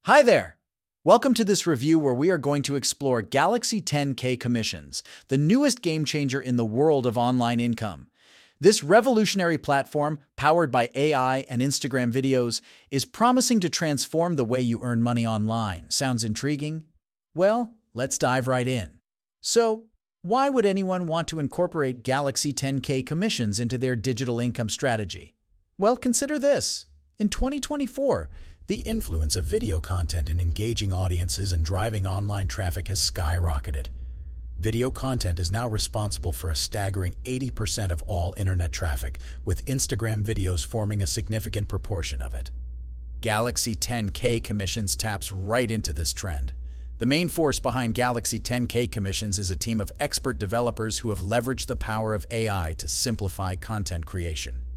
Hi there! Welcome to this review where we are going to explore Galaxy 10K Commissions, the newest game changer in the world of online income. This revolutionary platform, powered by AI and Instagram videos, is promising to transform the way you earn money online. Sounds intriguing? Well, let's dive right in. So, why would anyone want to incorporate Galaxy 10K Commissions into their digital income strategy? Well, consider this. In 2024, the influence of video content in engaging audiences and driving online traffic has skyrocketed. Video content is now responsible for a staggering 80% of all internet traffic, with Instagram videos forming a significant proportion of it. Galaxy 10K Commissions taps right into this trend. The main force behind Galaxy 10K Commissions is a team of expert developers who have leveraged the power of AI to simplify content creation.